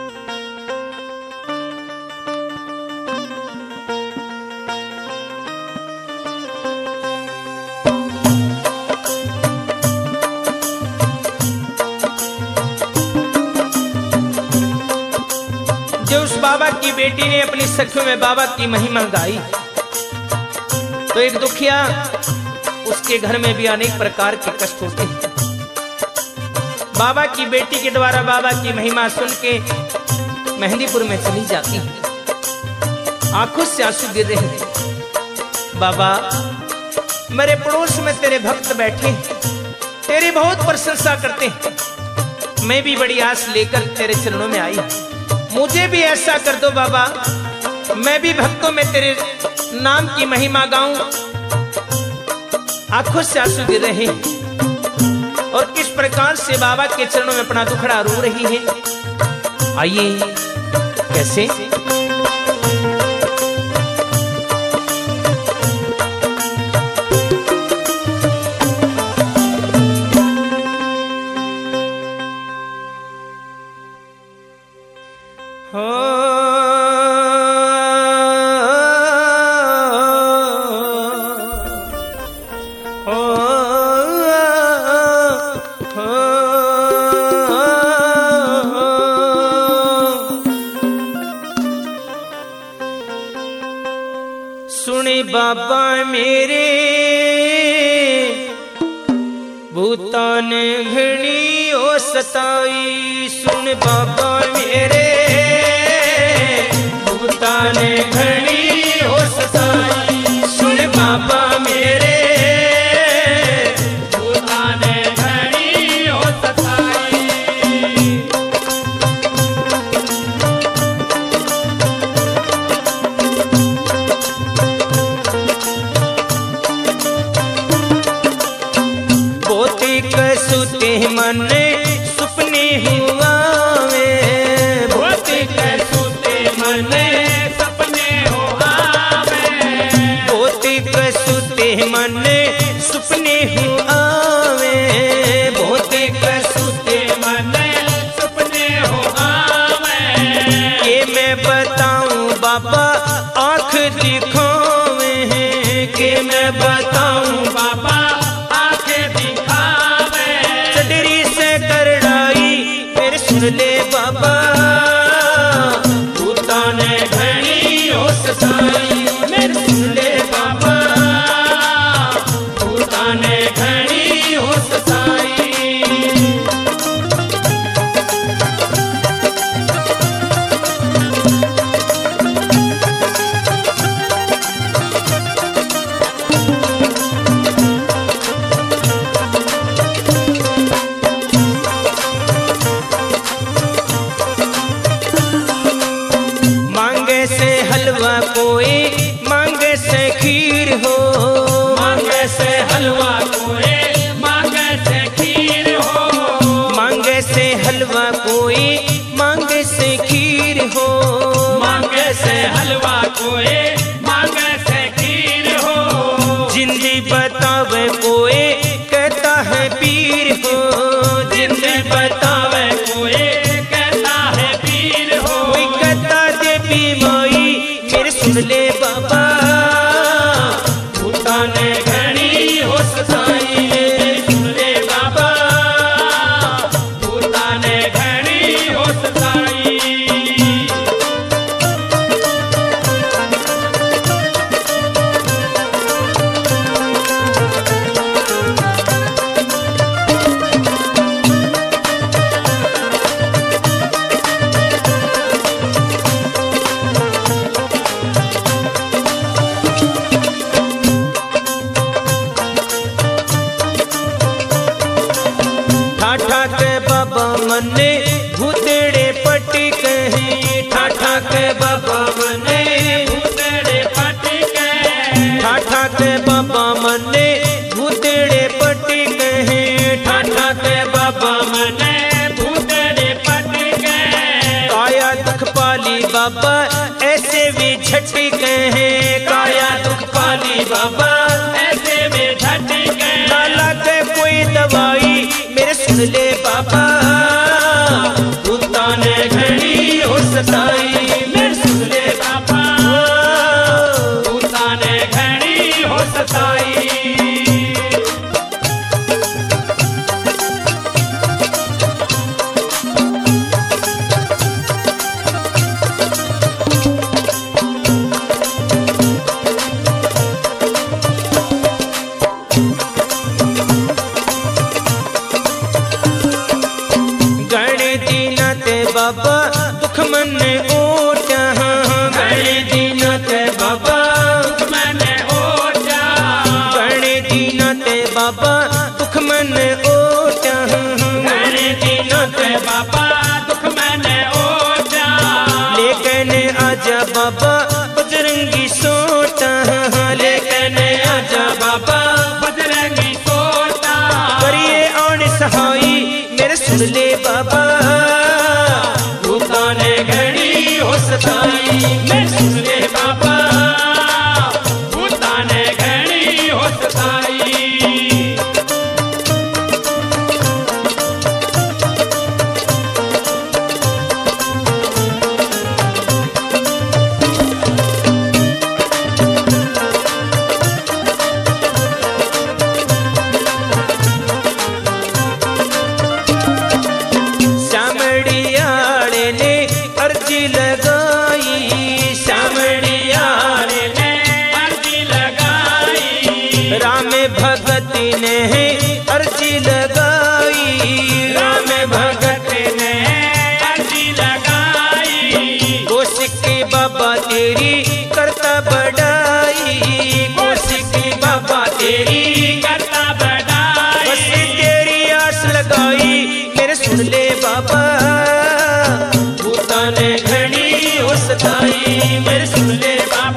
बाबा की बेटी ने अपनी सखियों में बाबा की महिमा गाई तो एक दुखिया, उसके घर में भी अनेक प्रकार के कष्ट होते हैं। बाबा की बेटी के द्वारा बाबा की महिमा सुन के मेहंदीपुर में चली जाती है, आंखों से आंसू गिर रहे हैं। बाबा, मेरे पड़ोस में तेरे भक्त बैठे हैं, तेरी बहुत प्रशंसा करते हैं। मैं भी बड़ी आस लेकर तेरे चरणों में आई, मुझे भी ऐसा कर दो बाबा, मैं भी भक्तों में तेरे नाम की महिमा गाऊं। आंखों से आंसू गिर रहे हैं और किस प्रकार से बाबा के चरणों में अपना दुखड़ा रो रही है। आइए, कैसे? सुने बाबा मेरे भूतान घड़ी ओ सताई, सुन बाबा मेरे भूतान घड़ी ओ सताई, सुन बाबा मेरे भूतान घड़ी ओ सताई। कसुते मन सुपने हुआ में, भौतिक कसुते मन सपने हुआ में, भौतिक कसुते मन सुपने हुआ में, भौतिक कसुते मन सुपने हुआ में। ये मैं बताऊं बाबा आँख दिखावे हैं, कि मैं बताऊं बाबा सुन ले बाबा भूतान घड़ी ओ सताई, मेरे सुन ले बाबा भूतान घड़ी ओ सताई। हलवा कोई मांगे से खीर हो, मांगे से हलवा कोई मांगे से खीर हो, मांगे से हलवा कोई मांगे से खीर हो, मांगे से हलवा कोई मांगे से खीर हो। जिंदगी बतावे कोई कहता है पीर हो, जिंदगी बतावे कोई कहता है पीर हो, कोई कहता देवी माई सुन ले बाबा भूतान घड़ी हो सताई, सुन ले बाबा भूतान घड़ी हो सताई। ठाठा के बाबा मने भूतड़े पट्टी कहीं, ठाठा के बाबा मने भूतड़े पट्टी कहीं, ठाठा के बाबा मने भूतड़े पट्टी कहीं, ठाठा के बाबा मने भूतड़े पट्टी कहीं। काया दुख पाली बाबा ऐसे भी झट्टी कहीं, काया दुख पाली बाबा ऐसे भी झट्टी कहीं। ना लगे कोई दवाई मेरे सुन ले बाबा भूतान घड़ी बाबा दुख मन ओटा, घणे दिन ते बाबा दुख मन ओटा, घणे दिन ते बाबा दुख मन ओटा, घणे दिन ते बाबा दुख मन ओटा, लेकिन आजा बाबा बजरंगी सोटा, लेकिन आजा बाबा बजरंगी सोटा, करिए आन सहाई मेरे सुन ले बाबा, भूता ने घड़ी हो सताई मेरे सुन ले बाबा, भूता ने घड़ी हो सताई। श्यामड़ियाड़े ने अर्जी लगाई, श्यामड़ियाड़े ने अर्जी लगाई, राम भगत ने अर्जी लगाई, राम भगत ने अर्जी लगाई, कोशिकी बाबा तेरी करता बढ़ाई, कोशिकी बाबा तेरी करता बढ़ाई, बस तेरी आस लगाई मेरे सुन ले बाबा, भूता ने घड़ी हो सताई मेरे सुन ले बाबा,